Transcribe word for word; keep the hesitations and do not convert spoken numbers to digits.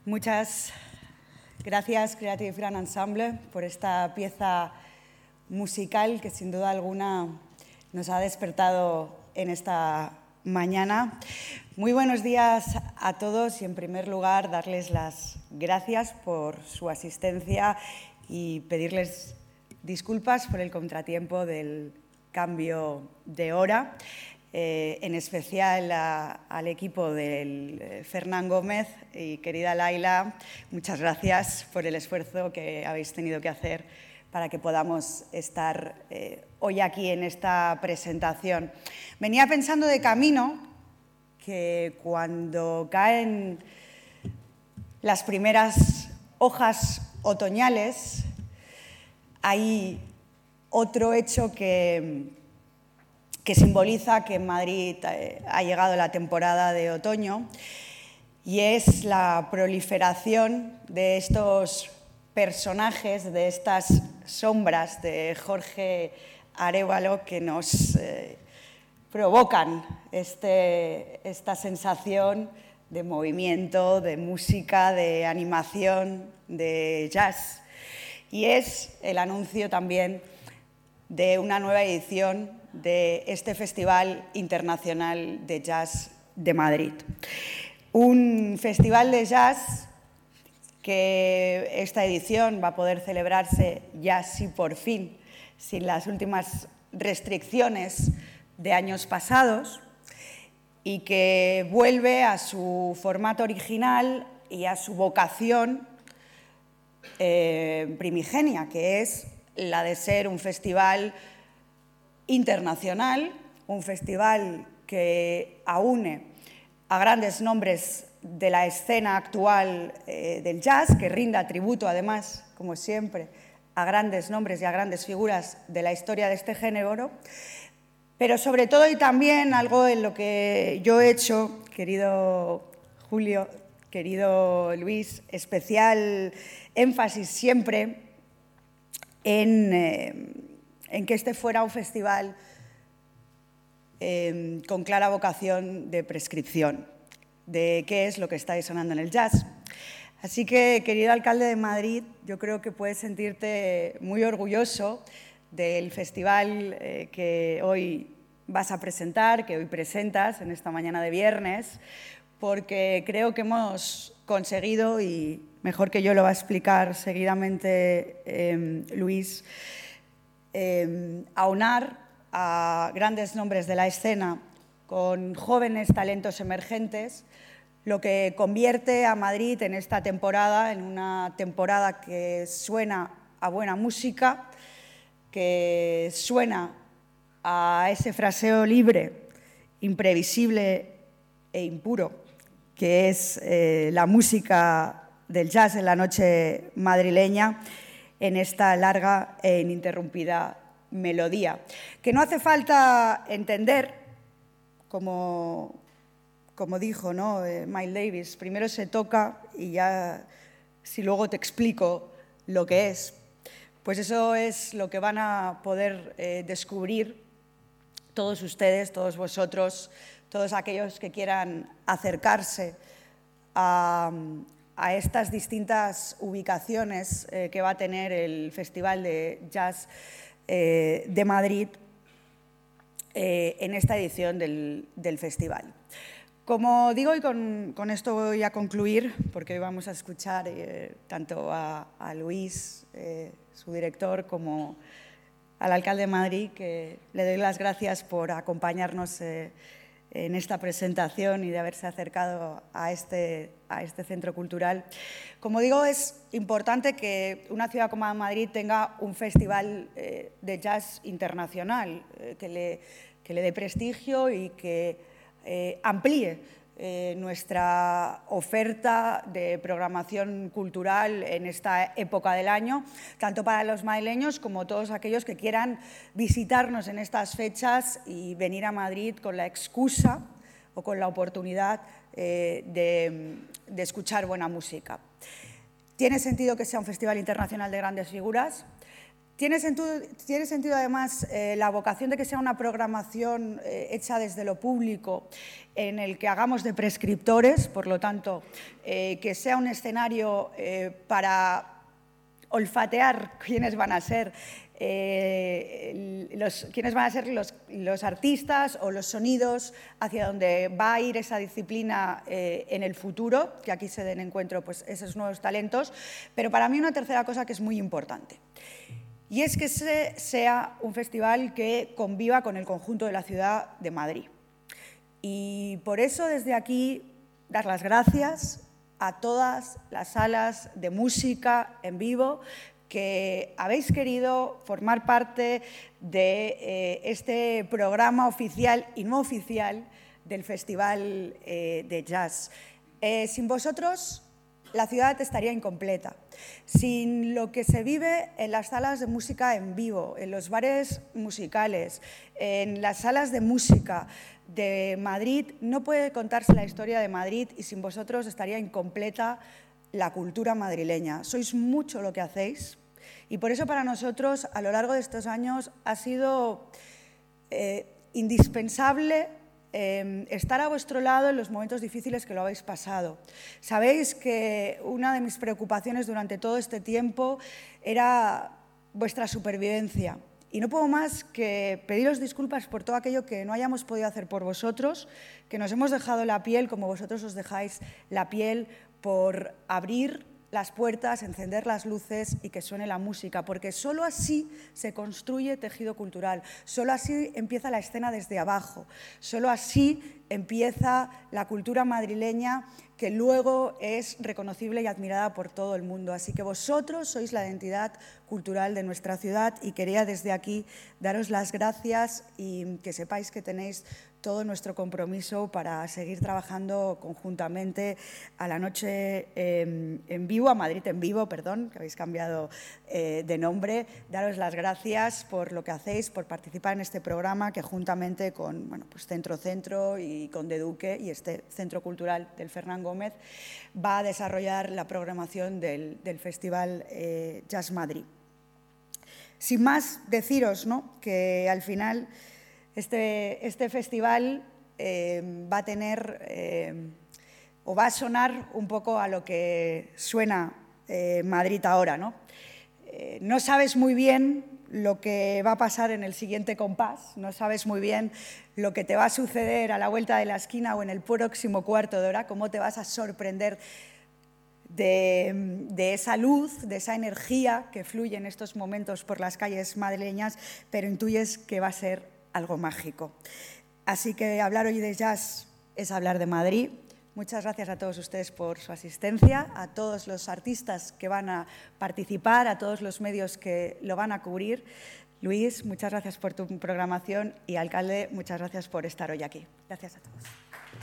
Muchas gracias Creative Grand Ensemble por esta pieza musical que sin duda alguna nos ha despertado en esta mañana. Muy buenos días a todos y en primer lugar darles las gracias por su asistencia y pedirles disculpas por el contratiempo del cambio de hora. Eh, en especial a, al equipo del eh, Fernán Gómez y querida Laila, muchas gracias por el esfuerzo que habéis tenido que hacer para que podamos estar eh, hoy aquí en esta presentación. Venía pensando de camino que cuando caen las primeras hojas otoñales hay otro hecho que que simboliza que en Madrid ha llegado la temporada de otoño y es la proliferación de estos personajes, de estas sombras de Jorge Arévalo que nos eh, provocan este, esta sensación de movimiento, de música, de animación, de jazz. Y es el anuncio también de una nueva edición de este Festival Internacional de Jazz de Madrid. Un festival de jazz que esta edición va a poder celebrarse ya sí por fin, sin las últimas restricciones de años pasados, y que vuelve a su formato original y a su vocación eh, primigenia, que es la de ser un festival internacional, un festival que aúne a grandes nombres de la escena actual eh, del jazz, que rinda tributo, además, como siempre, a grandes nombres y a grandes figuras de la historia de este género, pero sobre todo y también algo en lo que yo he hecho, querido Julio, querido Luis, especial énfasis siempre en... Eh, en que este fuera un festival eh, con clara vocación de prescripción, de qué es lo que está sonando en el jazz. Así que, querido alcalde de Madrid, yo creo que puedes sentirte muy orgulloso del festival eh, que hoy vas a presentar, que hoy presentas en esta mañana de viernes, porque creo que hemos conseguido, y mejor que yo lo va a explicar seguidamente eh, Luis, Eh, aunar a grandes nombres de la escena con jóvenes talentos emergentes, lo que convierte a Madrid en esta temporada, en una temporada que suena a buena música, que suena a ese fraseo libre, imprevisible e impuro, que es eh, la música del jazz en la noche madrileña, en esta larga e ininterrumpida melodía, que no hace falta entender, como, como dijo, ¿no? eh, Miles Davis, primero se toca y ya, si luego te explico lo que es, pues eso es lo que van a poder eh, descubrir todos ustedes, todos vosotros, todos aquellos que quieran acercarse a a estas distintas ubicaciones eh, que va a tener el Festival de Jazz eh, de Madrid eh, en esta edición del, del festival. Como digo, y con, con esto voy a concluir, porque hoy vamos a escuchar eh, tanto a, a Luis, eh, su director, como al alcalde de Madrid, que le doy las gracias por acompañarnos eh, en esta presentación y de haberse acercado a este, a este centro cultural. Como digo, es importante que una ciudad como Madrid tenga un festival eh, de jazz internacional, eh, que, le, que le dé prestigio y que eh, amplíe eh, nuestra oferta de programación cultural en esta época del año, tanto para los madrileños como todos aquellos que quieran visitarnos en estas fechas y venir a Madrid con la excusa o con la oportunidad eh, de, de escuchar buena música. Tiene sentido que sea un festival internacional de grandes figuras. Tiene sentido, tiene sentido además, eh, la vocación de que sea una programación eh, hecha desde lo público, en el que hagamos de prescriptores, por lo tanto, eh, que sea un escenario eh, para olfatear quiénes van a ser, eh, los, quiénes van a ser los, los artistas o los sonidos, hacia donde va a ir esa disciplina eh, en el futuro, que aquí se den encuentro pues, esos nuevos talentos. Pero para mí una tercera cosa que es muy importante, y es que ese sea un festival que conviva con el conjunto de la ciudad de Madrid. Y por eso desde aquí dar las gracias a todas las salas de música en vivo que habéis querido formar parte de eh, este programa oficial y no oficial del Festival eh, de Jazz. Eh, sin vosotros, la ciudad estaría incompleta. Sin lo que se vive en las salas de música en vivo, en los bares musicales, en las salas de música de Madrid, no puede contarse la historia de Madrid y sin vosotros estaría incompleta la cultura madrileña. Sois mucho lo que hacéis y por eso para nosotros a lo largo de estos años ha sido eh, indispensable Eh, estar a vuestro lado en los momentos difíciles que lo habéis pasado. Sabéis que una de mis preocupaciones durante todo este tiempo era vuestra supervivencia. Y no puedo más que pediros disculpas por todo aquello que no hayamos podido hacer por vosotros, que nos hemos dejado la piel como vosotros os dejáis la piel por abrir las puertas, encender las luces y que suene la música, porque solo así se construye tejido cultural, solo así empieza la escena desde abajo, solo así empieza la cultura madrileña que luego es reconocible y admirada por todo el mundo. Así que vosotros sois la identidad cultural de nuestra ciudad y quería desde aquí daros las gracias y que sepáis que tenéis todo nuestro compromiso para seguir trabajando conjuntamente a la noche eh, en vivo, a Madrid en vivo, perdón, que habéis cambiado eh, de nombre. Daros las gracias por lo que hacéis, por participar en este programa que juntamente con bueno, pues Centro Centro y con De Duque y este Centro Cultural del Fernán Gómez va a desarrollar la programación del, del Festival eh, Jazz Madrid. Sin más, deciros ¿no? que al final Este, este festival eh, va a tener eh, o va a sonar un poco a lo que suena eh, Madrid ahora, ¿no? Eh, no sabes muy bien lo que va a pasar en el siguiente compás, no sabes muy bien lo que te va a suceder a la vuelta de la esquina o en el próximo cuarto de hora, cómo te vas a sorprender De, de esa luz, de esa energía que fluye en estos momentos por las calles madrileñas, pero intuyes que va a ser algo mágico. Así que hablar hoy de jazz es hablar de Madrid. Muchas gracias a todos ustedes por su asistencia, a todos los artistas que van a participar, a todos los medios que lo van a cubrir. Luis, muchas gracias por tu programación y, alcalde, muchas gracias por estar hoy aquí. Gracias a todos.